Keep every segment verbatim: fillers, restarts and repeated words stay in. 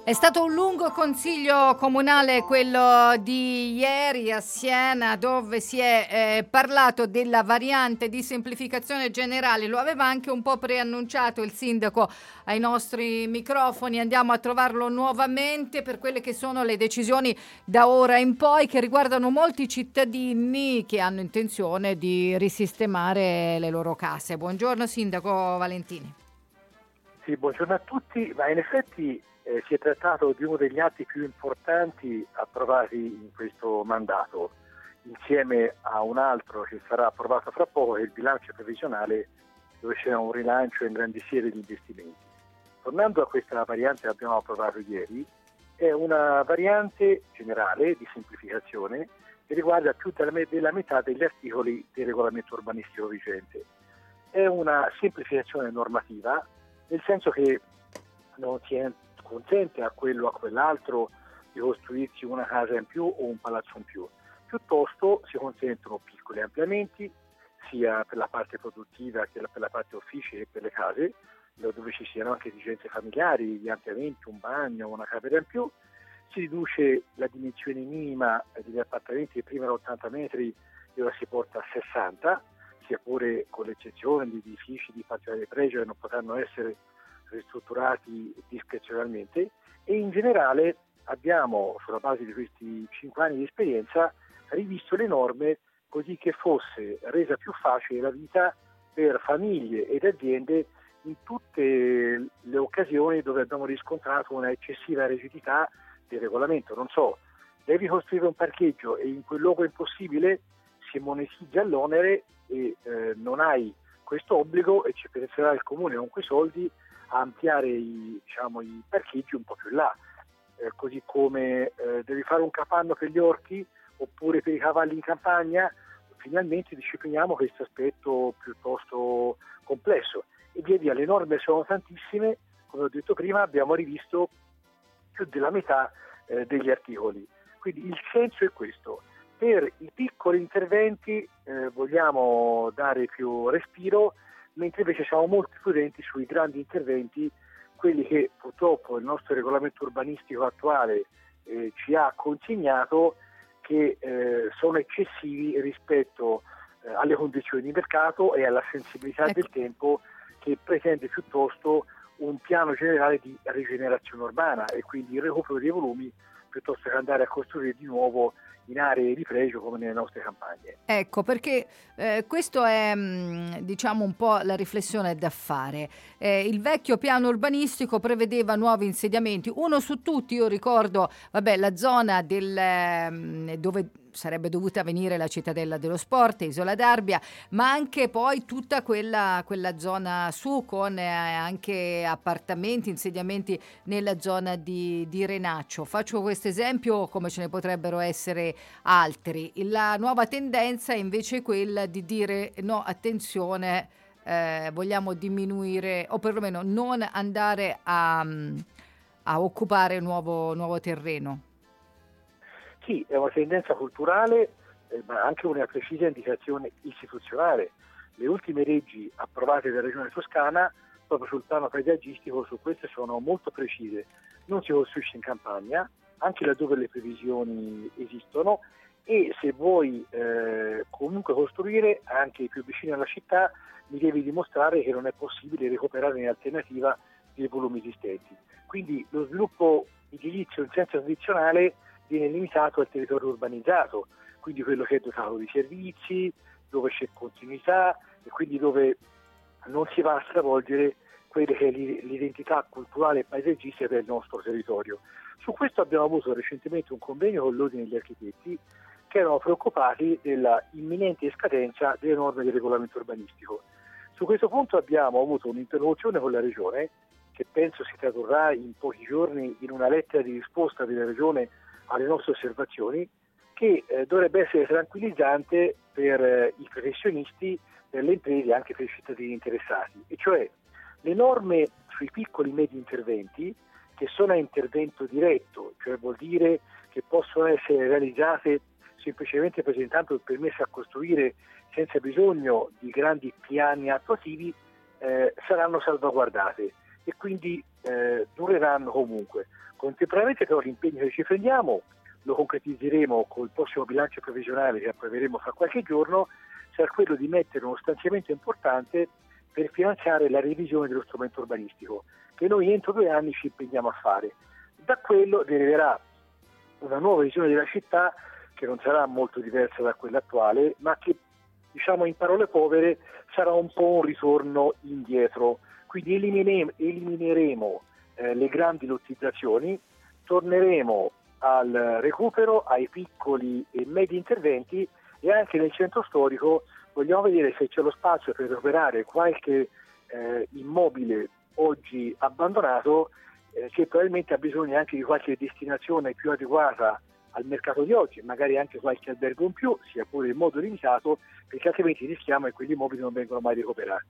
È stato un lungo consiglio comunale quello di ieri a Siena, dove si è eh, parlato della variante di semplificazione generale. Lo aveva anche un po' preannunciato il sindaco ai nostri microfoni. Andiamo a trovarlo nuovamente per quelle che sono le decisioni da ora in poi che riguardano molti cittadini che hanno intenzione di risistemare le loro case. Buongiorno sindaco Valentini. Sì, buongiorno a tutti, ma in effetti eh, si è trattato di uno degli atti più importanti approvati in questo mandato, insieme a un altro che sarà approvato fra poco, che è il bilancio previsionale, dove c'è un rilancio in grandi serie di investimenti. Tornando a questa variante che abbiamo approvato ieri, è una variante generale di semplificazione che riguarda più della, della metà degli articoli del regolamento urbanistico vigente. È una semplificazione normativa, nel senso che non si consente a quello o a quell'altro di costruirsi una casa in più o un palazzo in più, piuttosto si consentono piccoli ampliamenti sia per la parte produttiva che per la parte uffici e per le case, dove ci siano anche esigenze familiari, gli ampliamenti, un bagno, una camera in più. Si riduce la dimensione minima degli appartamenti che prima erano ottanta metri e ora si porta a sessanta, sia pure con l'eccezione di edifici di particolare pregio che non potranno essere ristrutturati discrezionalmente, e in generale abbiamo, sulla base di questi cinque anni di esperienza, rivisto le norme così che fosse resa più facile la vita per famiglie ed aziende in tutte le occasioni dove abbiamo riscontrato una eccessiva rigidità del regolamento. Non so, devi costruire un parcheggio e in quel luogo è impossibile, si monetizza l'onere e eh, non hai questo obbligo e ci penserà il comune con quei soldi a ampliare i, diciamo, i parcheggi un po' più in là, eh, così come eh, devi fare un capanno per gli orchi oppure per i cavalli in campagna. Finalmente discipliniamo questo aspetto piuttosto complesso e via via. Le norme sono tantissime, come ho detto prima abbiamo rivisto più della metà eh, degli articoli, quindi il senso è questo. Per i piccoli interventi eh, vogliamo dare più respiro, mentre invece siamo molto prudenti sui grandi interventi, quelli che purtroppo il nostro regolamento urbanistico attuale eh, ci ha consegnato, che eh, sono eccessivi rispetto eh, alle condizioni di mercato e alla sensibilità ecco. del tempo, che pretende piuttosto un piano generale di rigenerazione urbana e quindi il recupero dei volumi piuttosto che andare a costruire di nuovo in aree di pregio come nelle nostre campagne. Ecco, perché eh, questo è mh, diciamo un po' la riflessione da fare. Eh, il vecchio piano urbanistico prevedeva nuovi insediamenti, uno su tutti. Io ricordo, vabbè, la zona del eh, dove sarebbe dovuta venire la cittadella dello sport, Isola d'Arbia, ma anche poi tutta quella, quella zona su con eh, anche appartamenti, insediamenti nella zona di, di Renaccio. Faccio questo esempio come ce ne potrebbero essere altri. La nuova tendenza è invece quella di dire no, attenzione, eh, vogliamo diminuire o perlomeno non andare a, a occupare nuovo, nuovo terreno. Sì, è una tendenza culturale, eh, ma anche una precisa indicazione istituzionale. Le ultime leggi approvate dalla Regione Toscana, proprio sul piano paesaggistico, su queste sono molto precise. Non si costruisce in campagna, anche laddove le previsioni esistono, e se vuoi eh, comunque costruire anche più vicino alla città, mi devi dimostrare che non è possibile recuperare in alternativa dei volumi esistenti. Quindi lo sviluppo edilizio in senso tradizionale viene limitato al territorio urbanizzato, quindi quello che è dotato di servizi, dove c'è continuità e quindi dove non si va a stravolgere quella che è l'identità culturale e paesaggistica del nostro territorio. Su questo abbiamo avuto recentemente un convegno con l'Ordine degli Architetti, che erano preoccupati della imminente scadenza delle norme del regolamento urbanistico. Su questo punto abbiamo avuto un'interlocuzione con la Regione, che penso si tradurrà in pochi giorni in una lettera di risposta della Regione alle nostre osservazioni, che eh, dovrebbe essere tranquillizzante per eh, i professionisti, per le imprese e anche per i cittadini interessati. E cioè le norme sui piccoli e medi interventi, che sono a intervento diretto, cioè vuol dire che possono essere realizzate semplicemente presentando il permesso a costruire senza bisogno di grandi piani attuativi, eh, saranno salvaguardate. e quindi eh, dureranno comunque. Contemporaneamente però l'impegno che ci prendiamo lo concretizzeremo col prossimo bilancio previsionale che approveremo fra qualche giorno, sarà quello di mettere uno stanziamento importante per finanziare la revisione dello strumento urbanistico, che noi entro due anni ci impegniamo a fare. Da quello deriverà una nuova visione della città che non sarà molto diversa da quella attuale, ma che, diciamo in parole povere, sarà un po' un ritorno indietro. Quindi elimine- elimineremo eh, le grandi lottizzazioni, torneremo al recupero, ai piccoli e medi interventi, e anche nel centro storico vogliamo vedere se c'è lo spazio per recuperare qualche eh, immobile oggi abbandonato eh, che probabilmente ha bisogno anche di qualche destinazione più adeguata al mercato di oggi, magari anche qualche albergo in più, sia pure in modo limitato, perché altrimenti rischiamo che quegli immobili non vengono mai recuperati.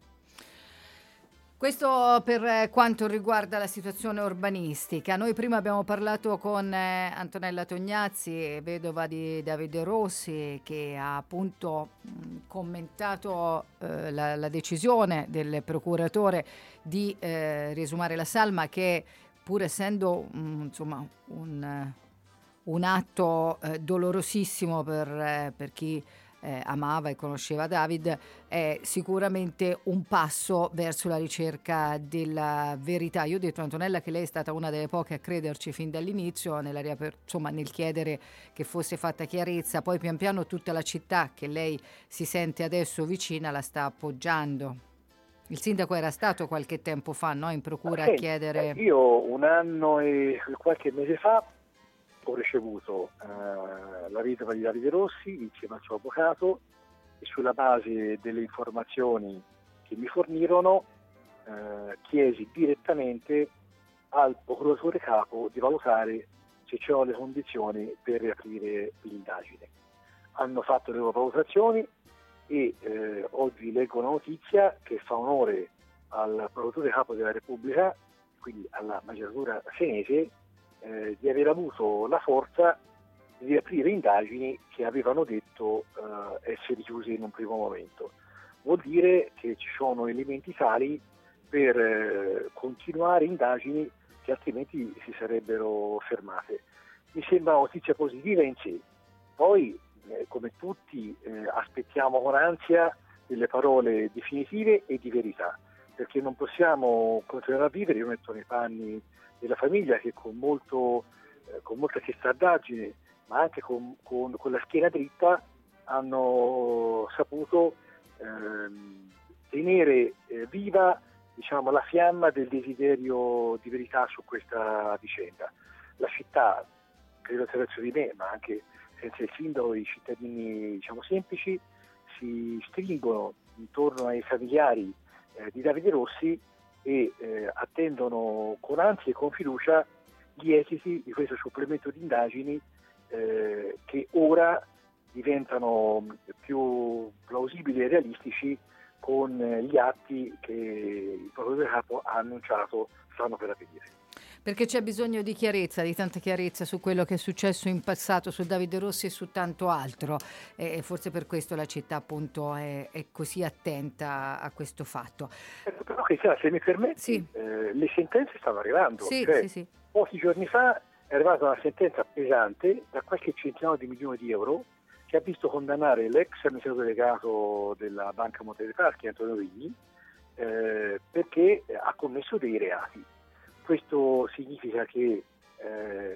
Questo per quanto riguarda la situazione urbanistica. Noi prima abbiamo parlato con eh, Antonella Tognazzi, vedova di Davide Rossi, che ha appunto mh, commentato eh, la, la decisione del procuratore di eh, riesumare la salma, che pur essendo mh, insomma un, un atto eh, dolorosissimo per, eh, per chi Eh, amava e conosceva David, è sicuramente un passo verso la ricerca della verità. Io ho detto a Antonella che lei è stata una delle poche a crederci fin dall'inizio nella riaper- insomma, nel chiedere che fosse fatta chiarezza, poi pian piano tutta la città che lei si sente adesso vicina la sta appoggiando. Il sindaco era stato qualche tempo fa, no, in procura Sì, a chiedere... Io un anno e qualche mese fa ho ricevuto eh, la vedova di Davide Rossi insieme al suo avvocato e sulla base delle informazioni che mi fornirono eh, chiesi direttamente al procuratore capo di valutare se c'erano le condizioni per riaprire l'indagine. Hanno fatto le loro valutazioni e eh, oggi leggo una notizia che fa onore al procuratore capo della Repubblica, quindi alla magistratura senese, Eh, di aver avuto la forza di aprire indagini che avevano detto eh, essere chiuse in un primo momento. Vuol dire che ci sono elementi tali per eh, continuare indagini che altrimenti si sarebbero fermate. Mi sembra una notizia positiva in sé. Poi, eh, come tutti, eh, aspettiamo con ansia delle parole definitive e di verità, perché non possiamo continuare a vivere, io metto nei panni della famiglia che con, molto, eh, con molta testardaggine, ma anche con, con, con la schiena dritta, hanno saputo ehm, tenere eh, viva, diciamo, la fiamma del desiderio di verità su questa vicenda. La città, credo attraverso di me, ma anche senza il sindaco, i cittadini, diciamo, semplici, si stringono intorno ai familiari eh, di Davide Rossi e eh, attendono con ansia e con fiducia gli esiti di questo supplemento di indagini eh, che ora diventano più plausibili e realistici con eh, gli atti che il procuratore capo ha annunciato stanno per avvenire. Perché c'è bisogno di chiarezza, di tanta chiarezza su quello che è successo in passato su Davide Rossi e su tanto altro, e forse per questo la città appunto è, è così attenta a questo fatto. Ecco, però Cristiana, se mi permetti, sì. eh, le sentenze stanno arrivando. Sì, cioè, sì, sì. Pochi giorni fa è arrivata una sentenza pesante da qualche centinaio di milioni di euro che ha visto condannare l'ex amministratore delegato della Banca Monte dei Paschi, Antonio Vigni, eh, perché ha commesso dei reati. Questo significa che eh,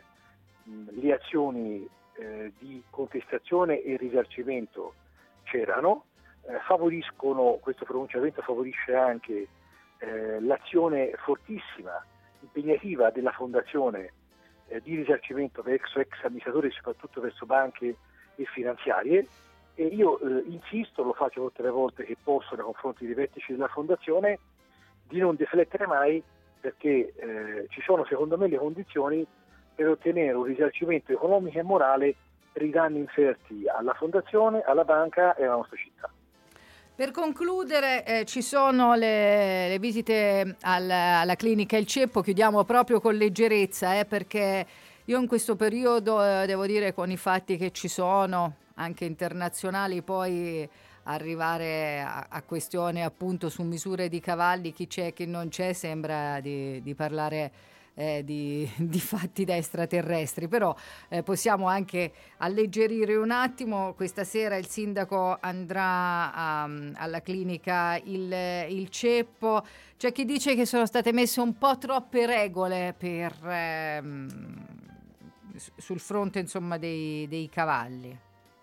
le azioni eh, di contestazione e risarcimento c'erano, eh, favoriscono, questo pronunciamento favorisce anche eh, l'azione fortissima, impegnativa della Fondazione eh, di risarcimento verso ex amministratori, soprattutto verso banche e finanziarie, e io eh, insisto, lo faccio tutte le volte che posso nei confronti dei vertici della Fondazione, di non deflettere mai, perché eh, ci sono secondo me le condizioni per ottenere un risarcimento economico e morale per i danni inferti alla Fondazione, alla banca e alla nostra città. Per concludere, eh, ci sono le, le visite alla, alla clinica Il Ceppo, chiudiamo proprio con leggerezza, eh, perché io in questo periodo, eh, devo dire, con i fatti che ci sono, anche internazionali, poi arrivare a, a questione appunto su misure di cavalli, chi c'è, chi non c'è, sembra di, di parlare eh, di, di fatti da extraterrestri, però eh, possiamo anche alleggerire un attimo. Questa sera il sindaco andrà a, alla clinica il, il Ceppo. C'è chi dice che sono state messe un po' troppe regole per, ehm, sul fronte insomma dei, dei cavalli.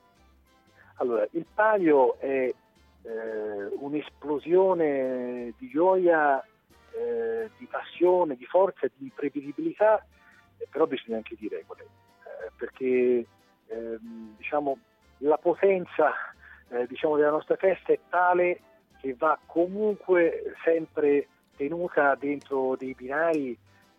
Allora, il palio è eh, un'esplosione di gioia, eh, di passione, di forza, di imprevedibilità, eh, però bisogna anche di regole, eh, perché eh, diciamo, la potenza eh, diciamo, della nostra festa è tale che va comunque sempre tenuta dentro dei binari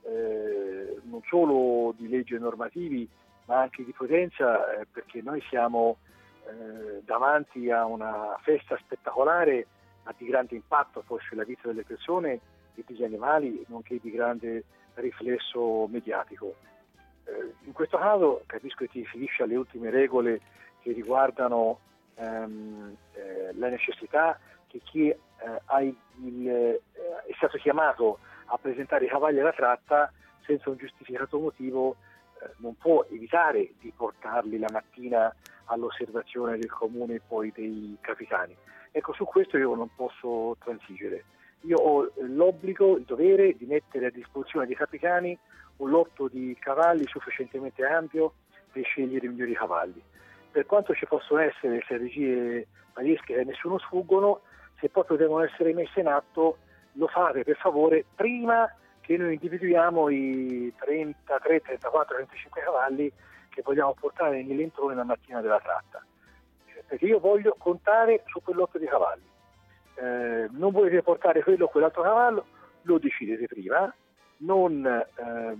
eh, non solo di leggi e normativi, ma anche di potenza, eh, perché noi siamo Eh, davanti a una festa spettacolare ma di grande impatto poi sulla vita delle persone e degli animali, nonché di grande riflesso mediatico. Eh, in questo caso capisco che ti riferisci alle ultime regole che riguardano ehm, eh, la necessità che chi eh, ha il, il, eh, è stato chiamato a presentare i cavalli alla tratta senza un giustificato motivo eh, non può evitare di portarli la mattina all'osservazione del comune e poi dei capitani. Ecco, su questo io non posso transigere. Io ho l'obbligo, il dovere di mettere a disposizione dei capitani un lotto di cavalli sufficientemente ampio per scegliere i migliori cavalli. Per quanto ci possono essere strategie pazzesche che a nessuno sfuggono, se proprio devono essere messe in atto, lo fate per favore prima che noi individuiamo i trentatré, trentaquattro, trentacinque cavalli che vogliamo portare nell'entrone la mattina della tratta, perché io voglio contare su quel lotto di cavalli. Eh, non volete portare quello o quell'altro cavallo, lo decidete prima, non eh,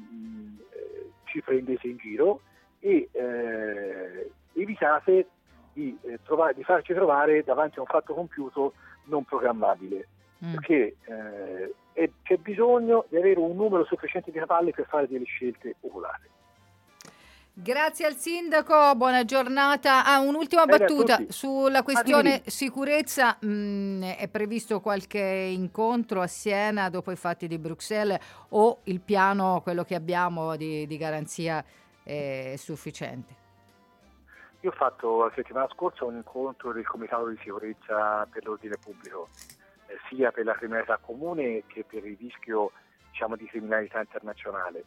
ci prendete in giro e eh, evitate di, eh, trovare, di farci trovare davanti a un fatto compiuto non programmabile, mm. perché eh, è, c'è bisogno di avere un numero sufficiente di cavalli per fare delle scelte oculate. Grazie al sindaco, buona giornata. Ah, un'ultima Bene, battuta sulla questione ah, sicurezza. Mh, è previsto qualche incontro a Siena dopo i fatti di Bruxelles o il piano, quello che abbiamo di, di garanzia, è sufficiente? Io ho fatto la settimana scorsa un incontro del Comitato di Sicurezza per l'Ordine Pubblico, eh, sia per la criminalità comune che per il rischio, diciamo, di criminalità internazionale.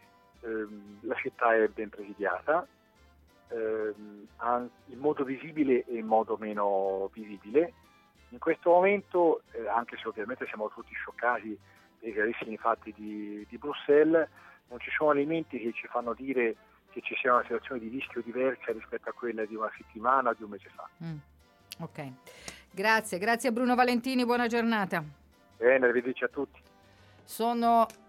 La città è ben presidiata, ehm, in modo visibile e in modo meno visibile. In questo momento, eh, anche se ovviamente siamo tutti scioccati dai gravissimi fatti di, di Bruxelles, non ci sono elementi che ci fanno dire che ci sia una situazione di rischio diversa rispetto a quella di una settimana o di un mese fa. Mm. Ok, grazie, grazie a Bruno Valentini, buona giornata. Bene, arrivederci a tutti. Sono